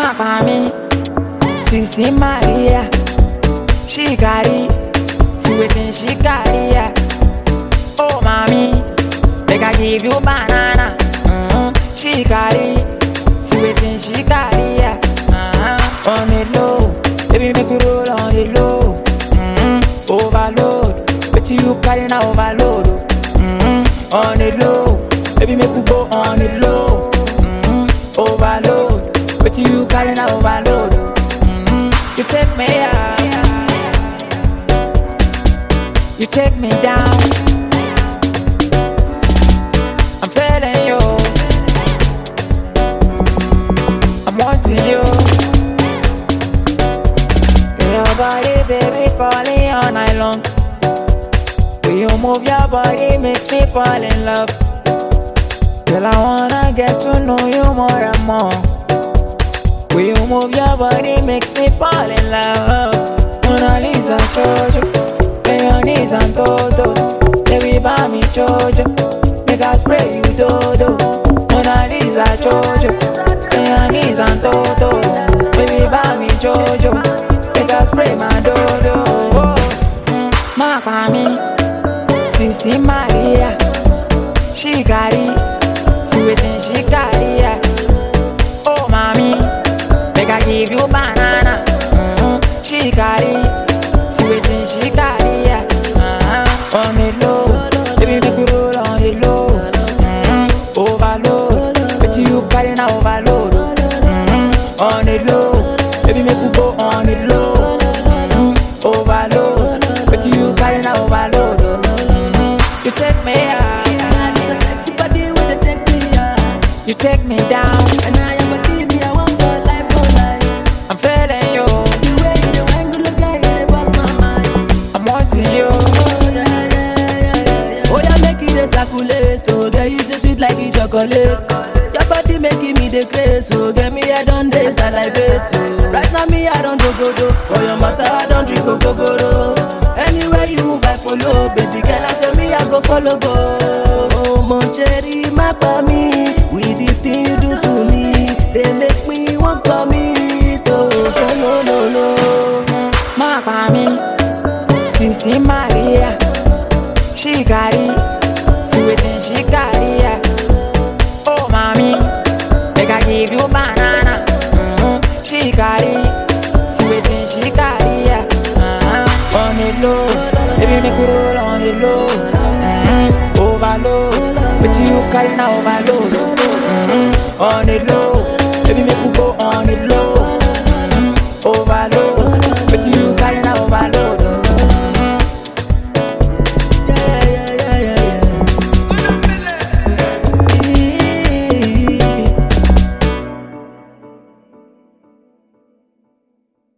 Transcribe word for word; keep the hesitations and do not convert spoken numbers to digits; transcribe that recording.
Mami, Sisi Maria, she got it, see wetin she carry ya. Oh mami, make I give you banana. Mm-hmm. She got it, see wetin she carry ya. Uh-huh. On the low, baby make we roll on the low. Mm-hmm. Overload, wetin you carry na overload. Mm-hmm. On the low, baby make we go on the low. Mm-hmm. Overload, wetin you carry na overload. Mm-hmm. You take me high, you take me down. I'm feeling you, I'm wanting you. Your body, baby, calling all night long. When you move your body, makes me fall in love. Girl, I wanna get to know you more and more. When you move your body, makes me fall in love. Mona Lisa, Jojo, lay your knees and todo. Baby, buy me Jojo, make us spray you dodo. Mona Lisa, Jojo, lay your knees and todo. Baby, buy me Jojo, make us spray my dodo. Oh. Mm, my mami, Sisi Maria, she got it, see wetin she carry ya. Oh mami, make I give you banana. Mm-hmm. She got it, see wetin she carry ya. Uh-huh. On the low, baby make we roll on the low. Mm-hmm. Overload, wetin you carry na overload. Mm-hmm. On the low, baby make we go on the low. Mm-hmm. Overload, wetin you carry na overload. Mm-hmm. You take me high, Sexy body with the take me high. you take me down. And I am a T V, I want for life, for life. I'm feeling you, The way you wang, look at it, it was my mind. I'm wanting you. Oh yeah, yeah, yeah, yeah, yeah. Oh yeah, make it a circulate. Oh, girl, you just sweet like a chocolate. Your body making me the craze. Oh, get me head on this, I like it. Oh. Right now me, I don't do go do. For your matter, I don't drink go go go. Anywhere you move, I follow. Baby girl, I tell me I go follow go. Oh, mon cherry, my me. With the thing you do to me, they make me want for me. Oh, oh no no no. My mami, Sisi Maria, she got it, see wetin she carry ya. Oh mami, make I give you banana. Mm-hmm. She got it, see wetin she carry ya. Uh-huh. On the low, baby make we roll on the low. Mm-hmm. Overload, wetin you carry na overload. Mm-hmm. On the low, baby make we go on the low.